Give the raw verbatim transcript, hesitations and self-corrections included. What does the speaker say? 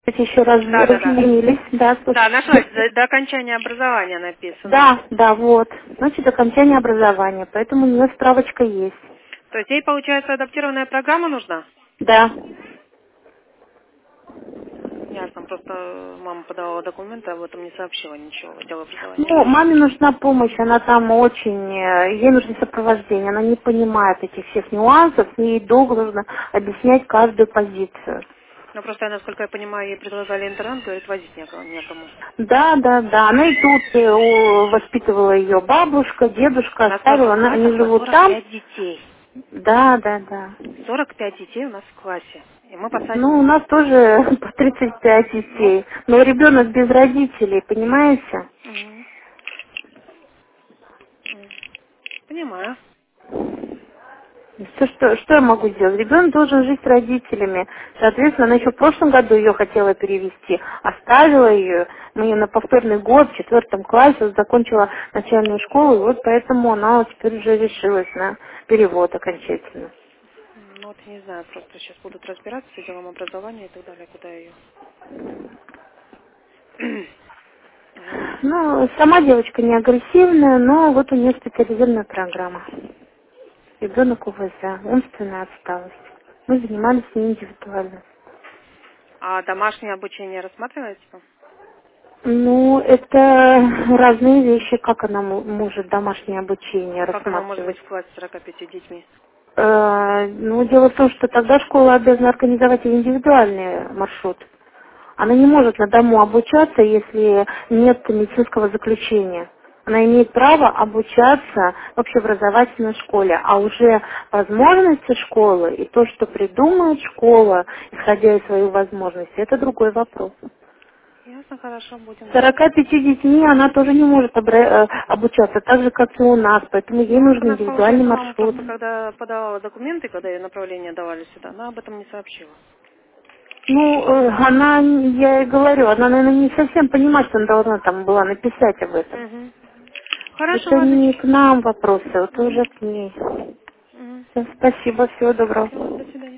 Еще раз Да, да, да. разъединились, да, Да, слушайте. нашлось. До, до окончания образования написано. Да, да, вот. Значит, окончание образования, поэтому у нее справочка есть. То есть ей, получается, адаптированная программа нужна? Да. Ясно. Просто э, мама подавала документы, об этом не сообщила ничего в отдел образования. Ну, маме нужна помощь, она там очень, э, ей нужно сопровождение, она не понимает этих всех нюансов, ей долго нужно объяснять каждую позицию. Ну, просто, я, насколько я понимаю, ей предлагали интернат, говорит, возить некому. некому. Да, да, да, она и тут э, у- воспитывала ее бабушка, дедушка, У нас просто оставила, в она, они классах по живут сорок там. пять детей. Да, да, да. сорок пять детей у нас в классе. И мы Ну, у посадим... нас тоже по тридцать пять Ну, детей, но ребенок без родителей, понимаете? мгм. М. Понимаю. Что, что, что я могу сделать? Ребенок должен жить с родителями. Соответственно, она еще в прошлом году ее хотела перевести. Оставила ее. Мы ее на повторный год в четвертом классе вот закончила начальную школу. И вот поэтому она вот теперь уже решилась на перевод окончательно. М, Ну, вот я не знаю, просто сейчас будут разбираться с отделом образования и так далее, куда ее... Вот. Ну, сама девочка не агрессивная, но вот у нее специализированная программа. Ребенок УВЗ, умственная отсталость. Мы занимались с ней индивидуально. А домашнее обучение рассматривается? Ну, это разные вещи, как она мо- может домашнее обучение А как оно может быть рассматривать. в классе с сорока пятью детьми? Э, ну, дело в том, что тогда школа обязана организовать ей индивидуальный маршрут. Она не может на дому обучаться, если нет медицинского заключения. Она имеет право обучаться в общеобразовательной школе, а уже возможности школы и то, что придумает школа, исходя из своих возможностей, это другой вопрос. Ясно, хорошо, будем С знать. сорока пяти детьми она тоже не может обра- э, обучаться, так же, как и у нас, поэтому ей Ну, вот нужен она, индивидуальный получается, мама маршрут. просто, когда подавала документы, когда ей направление давали сюда, она об этом не сообщила. Ну, э, она, я и говорю, она, наверное, не совсем понимает, что она должна там была написать об этом. Угу. Хорошо, Это ладно. не к нам вопросы, это Угу. уже к ней. Угу. Всё, спасибо, всего Все, доброго. до свидания.